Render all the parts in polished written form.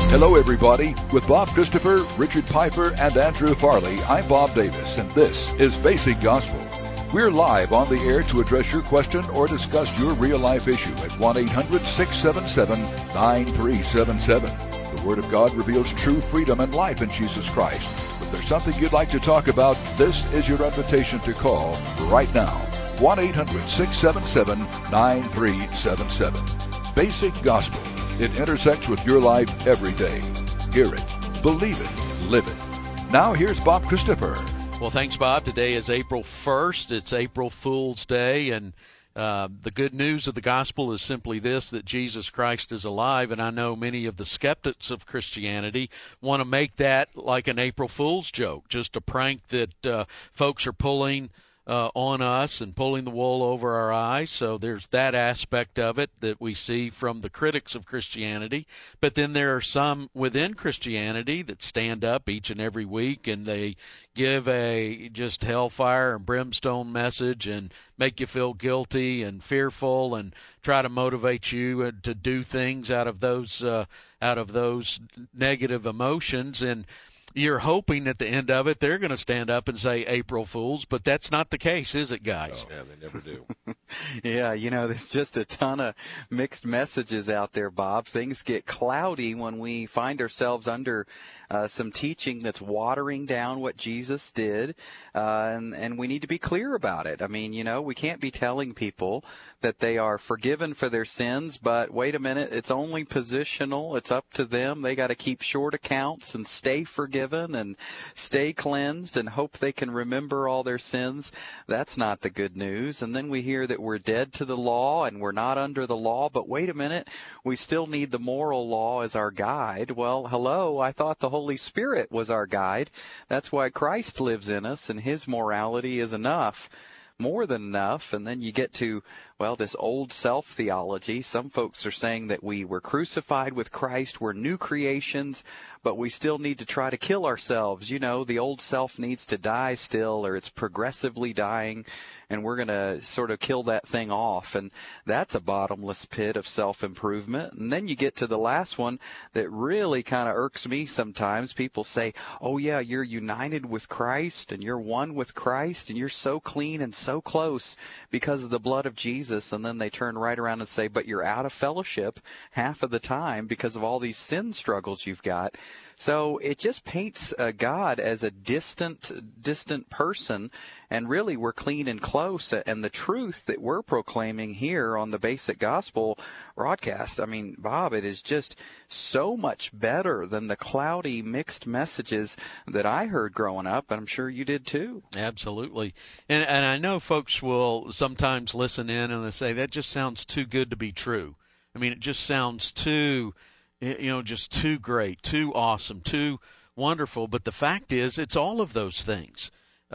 Hello, everybody. With Bob Christopher, Richard Piper, and Andrew Farley, I'm Bob Davis, and this is Basic Gospel. We're live on the air to address your question or discuss your real-life issue at 1-800-677-9377. The Word of God reveals true freedom and life in Jesus Christ. If there's something you'd like to talk about, this is your invitation to call right now. 1-800-677-9377. Basic Gospel. It intersects with your life every day. Hear it, believe it, live it. Now here's Bob Christopher. Well, thanks, Bob. Today is April 1st. It's April Fool's Day, and the good news of the gospel is simply this, that Jesus Christ is alive, and I know many of the skeptics of Christianity want to make that like an April Fool's joke, just a prank that folks are pulling on us and pulling the wool over our eyes. So there's that aspect of it that we see from the critics of Christianity. But then there are some within Christianity that stand up each and every week and they give a just hellfire and brimstone message and make you feel guilty and fearful and try to motivate you to do things out of those negative emotions. And you're hoping at the end of it they're going to stand up and say April Fools, but that's not the case, is it, guys? Oh, yeah, they never do. Yeah, there's just a ton of mixed messages out there, Bob. Things get cloudy when we find ourselves under some teaching that's watering down what Jesus did, and we need to be clear about it. I mean, we can't be telling people that they are forgiven for their sins, but wait a minute, it's only positional. It's up to them. They got to keep short accounts and stay forgiven and stay cleansed and hope they can remember all their sins. That's not the good news. And then we hear that we're dead to the law and we're not under the law, but wait a minute, we still need the moral law as our guide. Well, hello, I thought the Holy Spirit was our guide. That's why Christ lives in us, and his morality is enough. More than enough. And then you get to, this old self theology. Some folks are saying that we were crucified with Christ, we're new creations, but we still need to try to kill ourselves. The old self needs to die still, or it's progressively dying, and we're going to sort of kill that thing off. And that's a bottomless pit of self-improvement. And then you get to the last one that really kind of irks me sometimes. People say, oh, yeah, you're united with Christ, and you're one with Christ, and you're so clean and so close because of the blood of Jesus. And then they turn right around and say, but you're out of fellowship half of the time because of all these sin struggles you've got. So it just paints God as a distant person, and really we're clean and close. And the truth that we're proclaiming here on the Basic Gospel broadcast, I mean, Bob, it is just so much better than the cloudy, mixed messages that I heard growing up, and I'm sure you did too. Absolutely. And I know folks will sometimes listen in and they say, that just sounds too good to be true. I mean, it just sounds too just too great, too awesome, too wonderful. But the fact is, it's all of those things.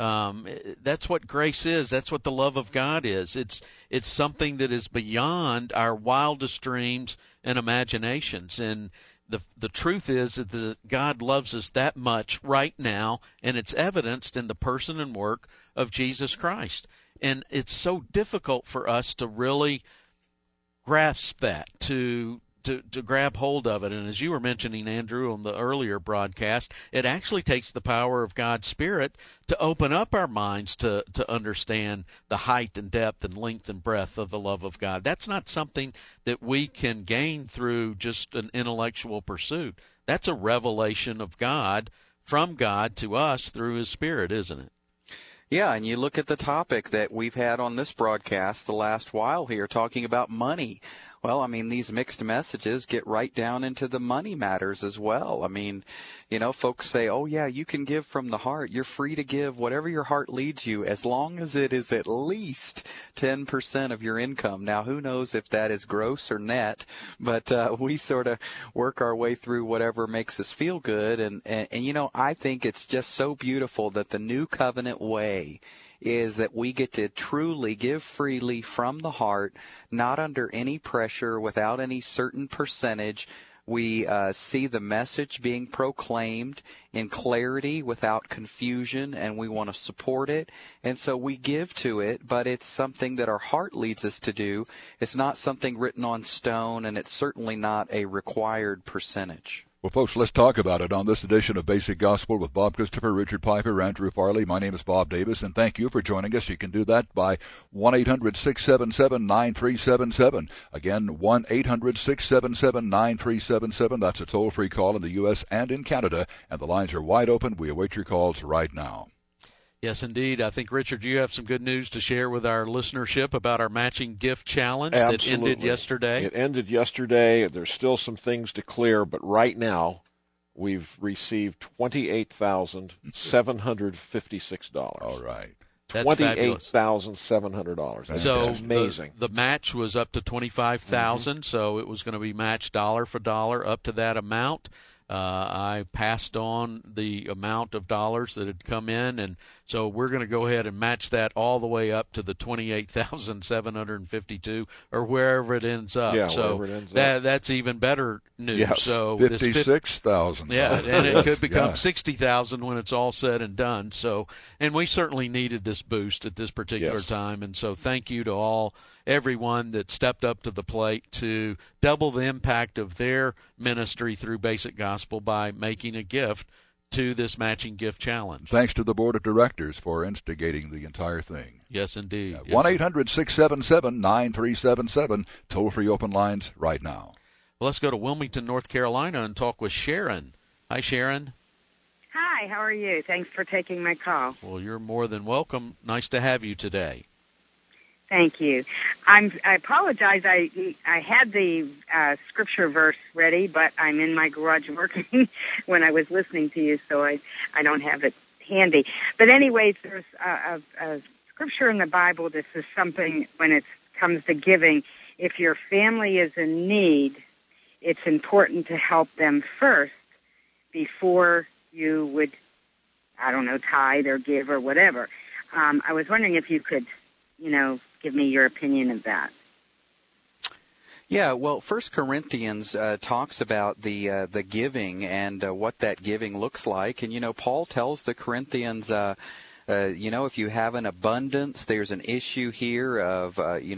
That's what grace is. That's what the love of God is. It's something that is beyond our wildest dreams and imaginations. And the truth is that God loves us that much right now, and it's evidenced in the person and work of Jesus Christ. And it's so difficult for us to really grasp that, to grab hold of it. And as you were mentioning, Andrew, on the earlier broadcast, it actually takes the power of God's Spirit to open up our minds to understand the height and depth and length and breadth of the love of God. That's not something that we can gain through just an intellectual pursuit. That's a revelation of God, from God to us through his Spirit, isn't it? Yeah, and you look at the topic that we've had on this broadcast the last while here, talking about money. Well, I mean, these mixed messages get right down into the money matters as well. I mean, folks say, oh, yeah, you can give from the heart. You're free to give whatever your heart leads you, as long as it is at least 10% of your income. Now, who knows if that is gross or net, but we sort of work our way through whatever makes us feel good. And I think it's just so beautiful that the new covenant way is that we get to truly give freely from the heart, not under any pressure, without any certain percentage. We see the message being proclaimed in clarity without confusion, and we want to support it. And so we give to it, but it's something that our heart leads us to do. It's not something written on stone, and it's certainly not a required percentage. Well, folks, let's talk about it on this edition of Basic Gospel with Bob Christopher, Richard Piper, Andrew Farley. My name is Bob Davis, and thank you for joining us. You can do that by 1-800-677-9377. Again, 1-800-677-9377. That's a toll-free call in the U.S. and in Canada, and the lines are wide open. We await your calls right now. Yes, indeed. I think, Richard, you have some good news to share with our listenership about our matching gift challenge that ended yesterday. It ended yesterday. There's still some things to clear, but right now we've received $28,756. All right. That's $28,700. That's amazing. The match was up to $25,000, so it was going to be matched dollar for dollar up to that amount. I passed on the amount of dollars that had come in, and so we're going to go ahead and match that all the way up to the $28,752 or wherever it ends up. Yeah, so wherever it ends up. That's even better news. Yes. So $56,000. Yeah, and it could become $60,000 when it's all said and done. So, and we certainly needed this boost at this particular time, and so thank you to everyone that stepped up to the plate to double the impact of their ministry through Basic Gospel by making a gift to this matching gift challenge. Thanks to the board of directors for instigating the entire thing. Yes, indeed. 1-800-677-9377. Toll-free open lines right now. Well, let's go to Wilmington, North Carolina, and talk with Sharon. Hi, Sharon. Hi, how are you? Thanks for taking my call. Well, you're more than welcome. Nice to have you today. Thank you. I apologize. I had the scripture verse ready, but I'm in my garage working when I was listening to you, so I don't have it handy. But anyways, there's a scripture in the Bible that says something when it comes to giving. If your family is in need, it's important to help them first before you would, tithe or give or whatever. I was wondering if you could, give me your opinion of that. Yeah, well, 1 Corinthians talks about the giving and what that giving looks like. And, Paul tells the Corinthians, if you have an abundance, there's an issue here of,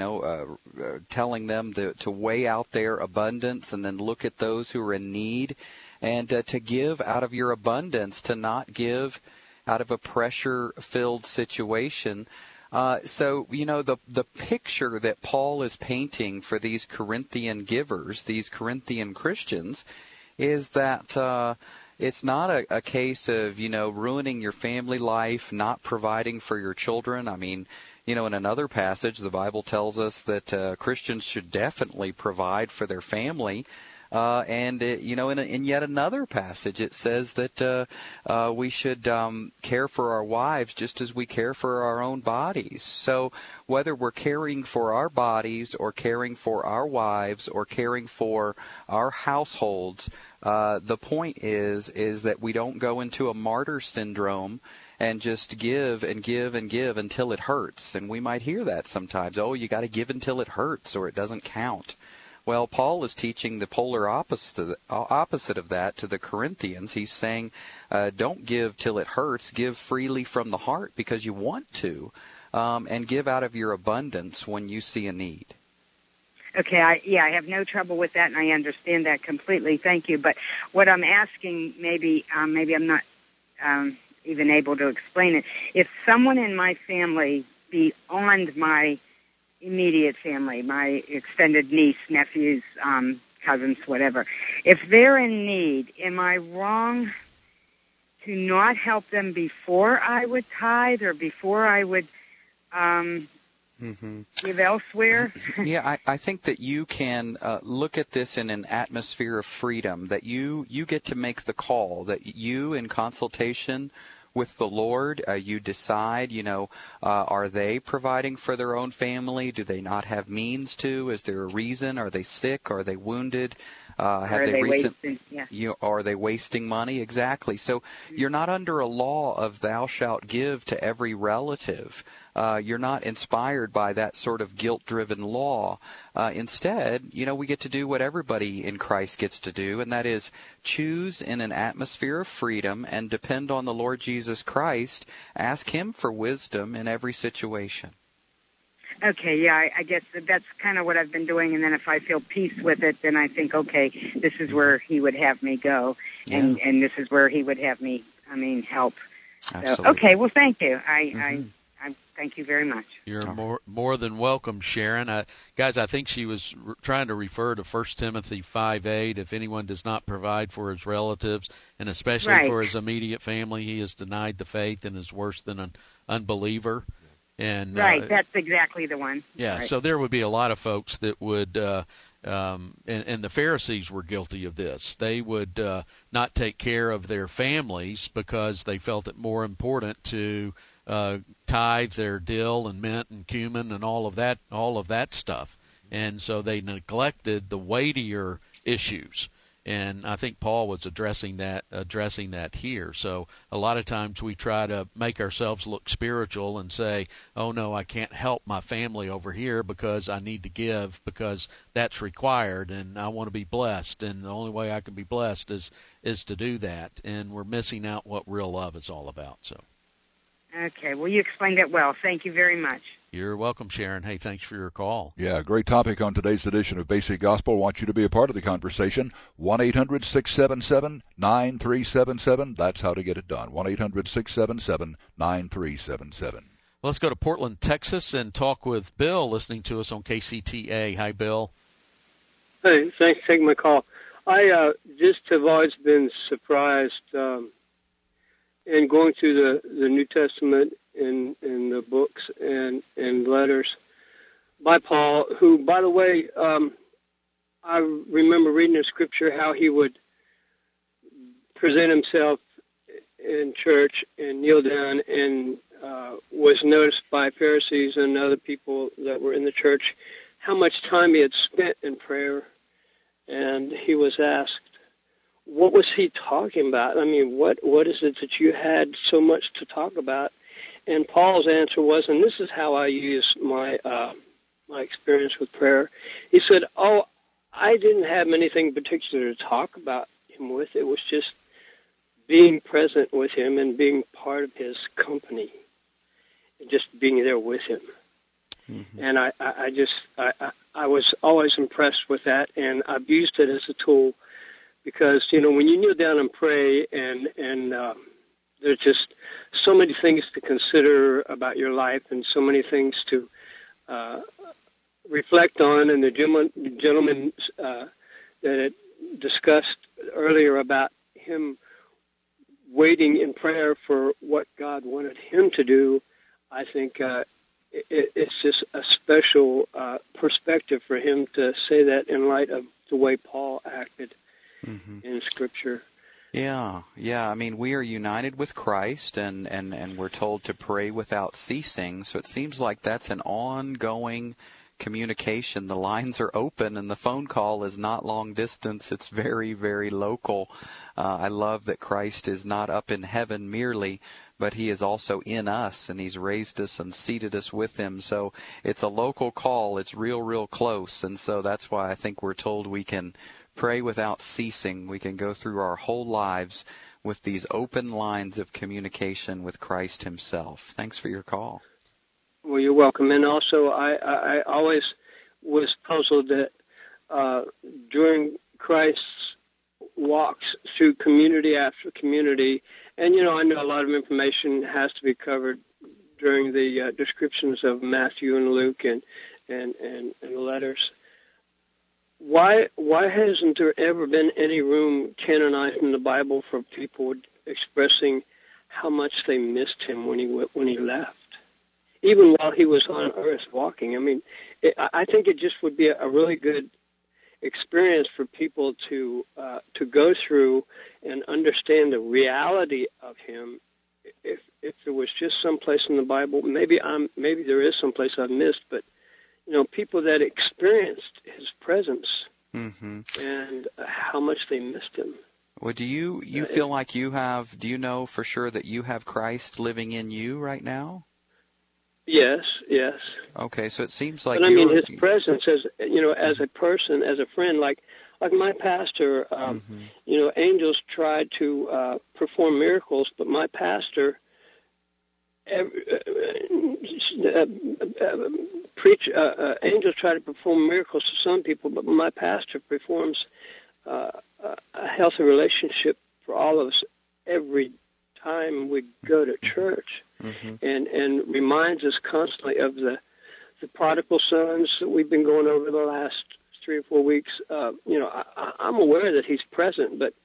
telling them to weigh out their abundance and then look at those who are in need and to give out of your abundance, to not give out of a pressure-filled situation. So, the picture that Paul is painting for these Corinthian givers, these Corinthian Christians, is that it's not a case of, ruining your family life, not providing for your children. I mean, in another passage, the Bible tells us that Christians should definitely provide for their family. In yet another passage, it says that we should care for our wives just as we care for our own bodies. So whether we're caring for our bodies or caring for our wives or caring for our households, the point is that we don't go into a martyr syndrome and just give and give and give until it hurts. And we might hear that sometimes. Oh, you got to give until it hurts or it doesn't count. Well, Paul is teaching the polar opposite of that to the Corinthians. He's saying, don't give till it hurts. Give freely from the heart because you want to, and give out of your abundance when you see a need. Okay, I have no trouble with that, and I understand that completely. Thank you. But what I'm asking, maybe I'm not even able to explain it. If someone in my family beyond my immediate family, my extended niece, nephews, cousins, whatever, if they're in need, am I wrong to not help them before I would tithe or before I would give elsewhere? Yeah, I think that you can look at this in an atmosphere of freedom, that you get to make the call, that you, in consultation with the Lord, you decide, are they providing for their own family? Do they not have means to? Is there a reason? Are they sick? Are they wounded? Are they wasting money? Exactly. So you're not under a law of thou shalt give to every relative. You're not inspired by that sort of guilt-driven law. Instead, we get to do what everybody in Christ gets to do, and that is choose in an atmosphere of freedom and depend on the Lord Jesus Christ. Ask Him for wisdom in every situation. Okay, yeah, I guess that's kind of what I've been doing, and then if I feel peace with it, then I think, okay, this is where he would have me go, and this is where he would have me, help. Absolutely. So, okay, well, thank you. I thank you very much. You're more than welcome, Sharon. Guys, I think she was trying to refer to 1 Timothy 5:8. If anyone does not provide for his relatives, and especially for his immediate family, he is denied the faith and is worse than an unbeliever. And that's exactly the one. Yeah, right. So there would be a lot of folks that would, and the Pharisees were guilty of this. They would not take care of their families because they felt it more important to tithe their dill and mint and cumin and all of that stuff. And so they neglected the weightier issues. And I think Paul was addressing that here. So a lot of times we try to make ourselves look spiritual and say, oh, no, I can't help my family over here because I need to give because that's required and I want to be blessed. And the only way I can be blessed is to do that. And we're missing out what real love is all about. So. Okay, well, you explained it well. Thank you very much. You're welcome, Sharon. Hey, thanks for your call. Yeah, great topic on today's edition of Basic Gospel. I want you to be a part of the conversation. 1-800-677-9377. That's how to get it done. 1-800-677-9377. Let's go to Portland, Texas, and talk with Bill, listening to us on KCTA. Hi, Bill. Hey, thanks for taking my call. I just have always been surprised in going through the New Testament in the books and letters by Paul, who, by the way, I remember reading in Scripture how he would present himself in church and kneel down and was noticed by Pharisees and other people that were in the church how much time he had spent in prayer. And he was asked, what was he talking about? I mean, what is it that you had so much to talk about? And Paul's answer was, and this is how I use my my experience with prayer. He said, oh, I didn't have anything particular to talk about him with. It was just being present with him and being part of his company and just being there with him. Mm-hmm. And I was always impressed with that, and I've used it as a tool because, you know, when you kneel down and pray and there's just so many things to consider about your life and so many things to reflect on. And the gentleman that had discussed earlier about him waiting in prayer for what God wanted him to do, I think it's just a special perspective for him to say that in light of the way Paul acted in Scripture. Yeah. I mean, we are united with Christ, and we're told to pray without ceasing. So it seems like that's an ongoing communication. The lines are open, and the phone call is not long distance. It's very, very local. I love that Christ is not up in heaven merely, but he is also in us, and he's raised us and seated us with him. So it's a local call. It's real close. And so that's why I think we're told we can pray without ceasing. We can go through our whole lives with these open lines of communication with Christ himself. Thanks for your call. Well, you're welcome. And also, I always was puzzled that during Christ's walks through community after community, and, you know, I know a lot of information has to be covered during the descriptions of Matthew and Luke and the letters. Why hasn't there ever been any room canonized in the Bible for people expressing how much they missed him when he left, even while he was on earth walking? I mean, I think it just would be a really good experience for people to go through and understand the reality of him. If there was just some place in the Bible, maybe there is some place I've missed, but, you know, people that experienced his presence and how much they missed him. Well, do you feel like do you know for sure that you have Christ living in you right now? Yes. Okay, so it seems like but I mean, his presence as, you know, as a person, as a friend, like my pastor, you know, angels tried to perform miracles, but my pastor angels try to perform miracles to some people, but my pastor performs a healthy relationship for all of us every time we go to church, and reminds us constantly of the prodigal sons that we've been going over the last 3 or 4 weeks. I'm aware that he's present, but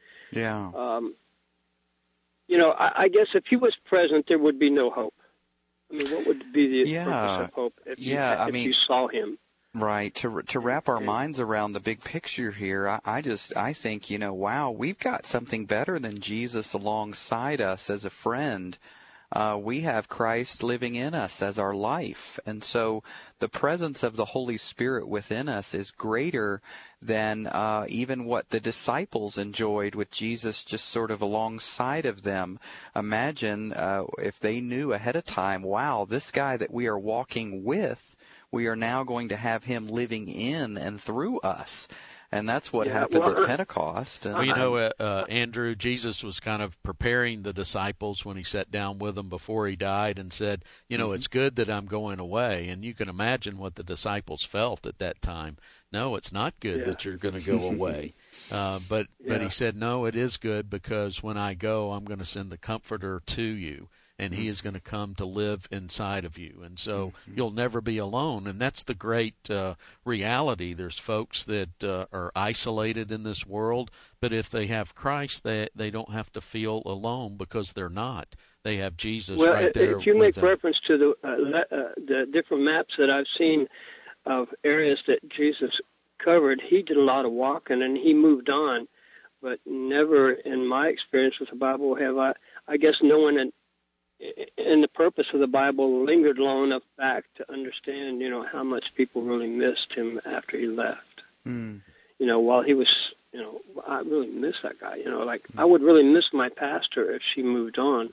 I guess if he was present, there would be no hope. I mean, what would be the purpose of hope if you saw him? Right. To wrap our minds around the big picture here, I think, wow, we've got something better than Jesus alongside us as a friend. We have Christ living in us as our life. And so the presence of the Holy Spirit within us is greater than even what the disciples enjoyed with Jesus just sort of alongside of them. Imagine if they knew ahead of time, wow, this guy that we are walking with, we are now going to have him living in and through us. And that's what happened at Pentecost. And, Andrew, Jesus was kind of preparing the disciples when he sat down with them before he died and said, it's good that I'm going away. And you can imagine what the disciples felt at that time. No, it's not good that you're going to go away. But he said, no, it is good, because when I go, I'm going to send the Comforter to you. And he is going to come to live inside of you. And so you'll never be alone. And that's the great reality. There's folks that are isolated in this world, but if they have Christ, they don't have to feel alone, because they're not. They have Jesus right there. If you make reference to the different maps that I've seen of areas that Jesus covered, he did a lot of walking and he moved on. But never in my experience with the Bible have I guess no one in the purpose of the Bible lingered long enough back to understand, how much people really missed him after he left. While he was, I really miss that guy. I would really miss my pastor if she moved on.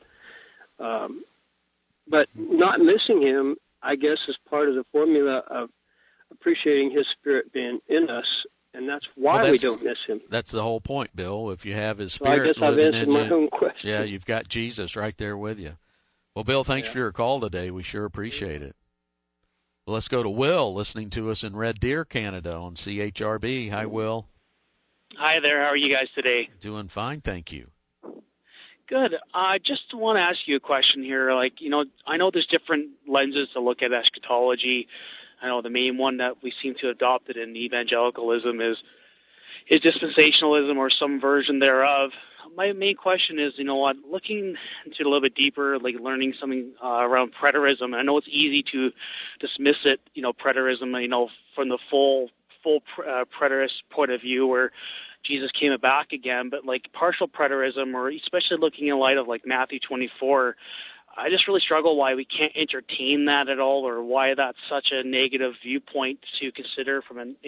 But not missing him, I guess, is part of the formula of appreciating his Spirit being in us, and that's why we don't miss him. That's the whole point, Bill. If you have his Spirit, I guess I've answered my own question. Yeah, you've got Jesus right there with you. Well, Bill, thanks for your call today. We sure appreciate it. Well, let's go to Will, listening to us in Red Deer, Canada on CHRB. Hi, Will. Hi there. How are you guys today? Doing fine, thank you. Good. I just want to ask you a question here. I know there's different lenses to look at eschatology. I know the main one that we seem to adopt it in evangelicalism is dispensationalism or some version thereof. My main question is, looking into a little bit deeper, like learning something around preterism. I know it's easy to dismiss it, preterism, from the full preterist point of view where Jesus came back again, but like partial preterism, or especially looking in light of like Matthew 24, I just really struggle why we can't entertain that at all, or why that's such a negative viewpoint to consider from an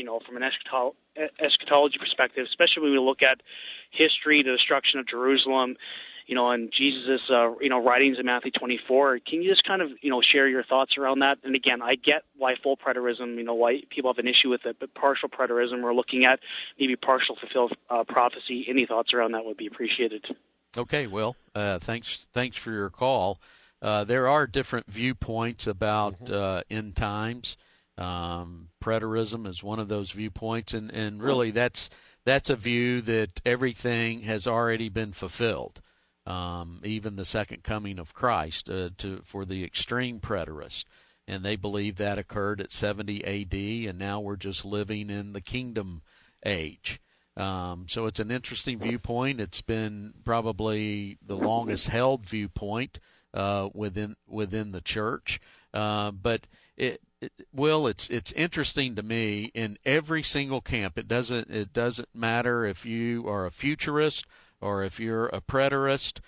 eschatology perspective, especially when we look at history, the destruction of Jerusalem, and Jesus' writings in Matthew 24. Can you just kind of share your thoughts around that? And again, I get why full preterism, why people have an issue with it, but partial preterism, we're looking at maybe partial fulfilled prophecy. Any thoughts around that would be appreciated. Okay, Will, thanks for your call. There are different viewpoints about end times. Preterism is one of those viewpoints, and really that's a view that everything has already been fulfilled, even the second coming of Christ, for the extreme preterist. And they believe that occurred at 70 A.D., and now we're just living in the kingdom age. So it's an interesting viewpoint. It's been probably the longest held viewpoint within the church. But it's interesting to me in every single camp. It doesn't matter if you are a futurist or if you're a preterist.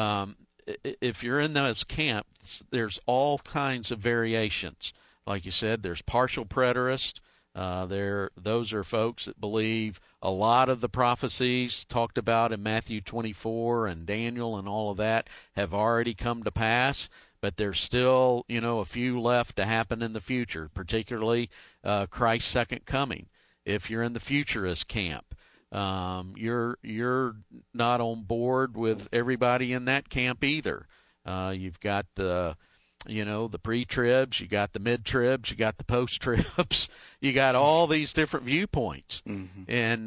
If you're in those camps, there's all kinds of variations. Like you said, there's partial preterists. Those are folks that believe a lot of the prophecies talked about in Matthew 24 and Daniel and all of that have already come to pass, but there's still, a few left to happen in the future, particularly Christ's second coming. If you're in the futurist camp, you're not on board with everybody in that camp either. You've got the the pre-tribs, you got the mid-tribs, you got the post-tribs, you got all these different viewpoints. Mm-hmm. And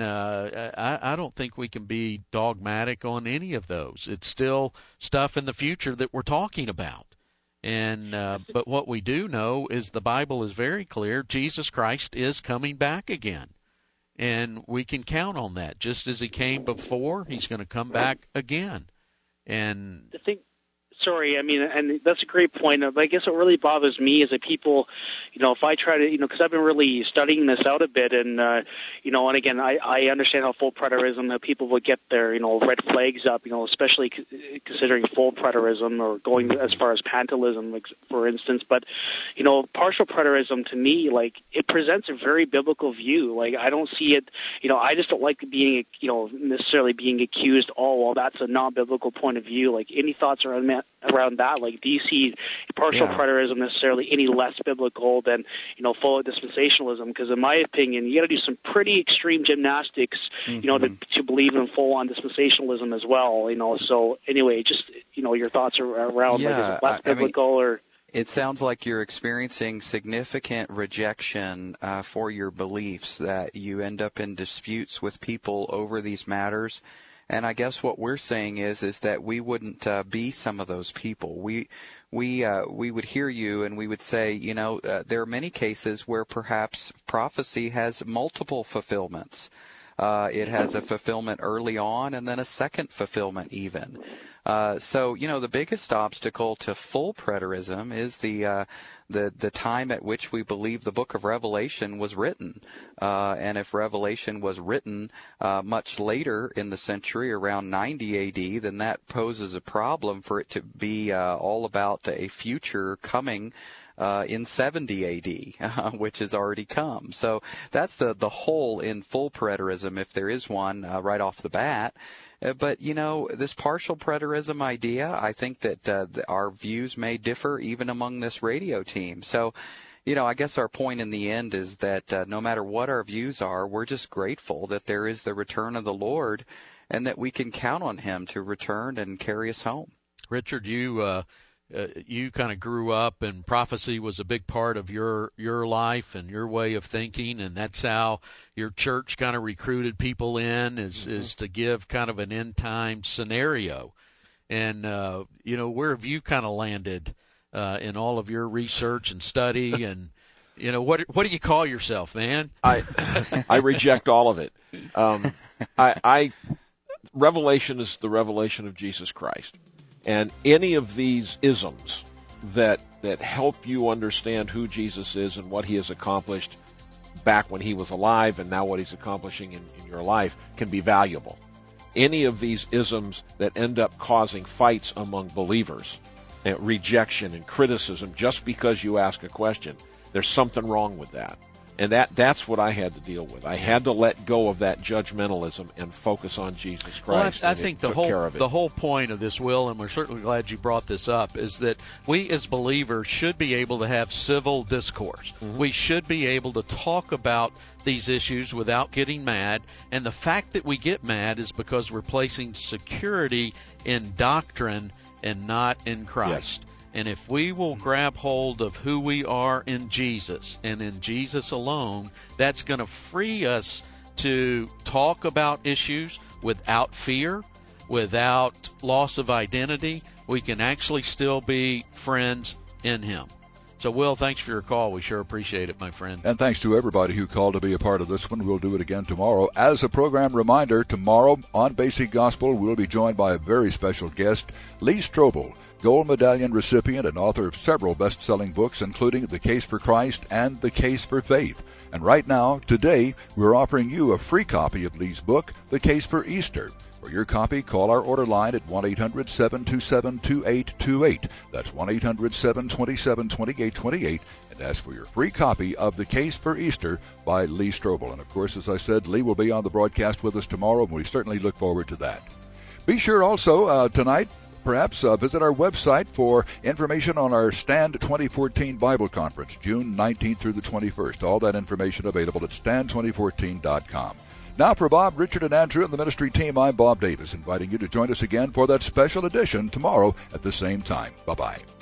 I don't think we can be dogmatic on any of those. It's still stuff in the future that we're talking about. And but what we do know is the Bible is very clear. Jesus Christ is coming back again. And we can count on that. Just as he came before, he's going to come back again. And the thing, sorry, I mean, and that's a great point. I guess what really bothers me is that people, if I try to, because I've been really studying this out a bit, and, and again, I understand how full preterism, that people will get their, red flags up, especially considering full preterism or going as far as pantelism, for instance. But, partial preterism to me, it presents a very biblical view. I don't see it, I just don't like being, necessarily being accused, that's a non-biblical point of view. Any thoughts around that? Do you see partial preterism necessarily any less biblical than full dispensationalism? Because in my opinion, you got to do some pretty extreme gymnastics, to believe in full-on dispensationalism as well. So anyway, just your thoughts around is it less biblical or? It sounds like you're experiencing significant rejection for your beliefs, that you end up in disputes with people over these matters. And I guess what we're saying is that we wouldn't be some of those people. We would hear you and we would say, there are many cases where perhaps prophecy has multiple fulfillments. It has a fulfillment early on and then a second fulfillment even. So the biggest obstacle to full preterism is the time at which we believe the book of Revelation was written. And if Revelation was written much later in the century, around 90 A.D., then that poses a problem for it to be all about a future coming in 70 A.D., which has already come. So that's the hole in full preterism, if there is one, right off the bat. But, this partial preterism idea, I think that our views may differ even among this radio team. So, I guess our point in the end is that no matter what our views are, we're just grateful that there is the return of the Lord and that we can count on him to return and carry us home. Richard, you kind of grew up and prophecy was a big part of your life and your way of thinking, and that's how your church kind of recruited people in is to give kind of an end time scenario. And where have you kind of landed in all of your research and study, and what do you call yourself, man? I reject all of it. Revelation is the revelation of Jesus Christ. And any of these isms that help you understand who Jesus is and what he has accomplished back when he was alive and now what he's accomplishing in your life can be valuable. Any of these isms that end up causing fights among believers, and rejection and criticism just because you ask a question, there's something wrong with that. And that's what I had to deal with. I had to let go of that judgmentalism and focus on Jesus Christ. Well, I think the whole point of this, Will, and we're certainly glad you brought this up, is that we as believers should be able to have civil discourse. Mm-hmm. We should be able to talk about these issues without getting mad. And the fact that we get mad is because we're placing security in doctrine and not in Christ. Yes. And if we will grab hold of who we are in Jesus and in Jesus alone, that's going to free us to talk about issues without fear, without loss of identity. We can actually still be friends in him. So, Will, thanks for your call. We sure appreciate it, my friend. And thanks to everybody who called to be a part of this one. We'll do it again tomorrow. As a program reminder, tomorrow on Basic Gospel, we'll be joined by a very special guest, Lee Strobel, Gold Medallion recipient and author of several best-selling books, including The Case for Christ and The Case for Faith. And right now, today, we're offering you a free copy of Lee's book, The Case for Easter. For your copy, call our order line at 1-800-727-2828. That's 1-800-727-2828, and ask for your free copy of The Case for Easter by Lee Strobel. And, of course, as I said, Lee will be on the broadcast with us tomorrow, and we certainly look forward to that. Be sure also tonight, perhaps visit our website for information on our Stand 2014 Bible Conference, June 19th through the 21st. All that information available at stand2014.com. Now for Bob, Richard, and Andrew and the ministry team, I'm Bob Davis, inviting you to join us again for that special edition tomorrow at the same time. Bye-bye.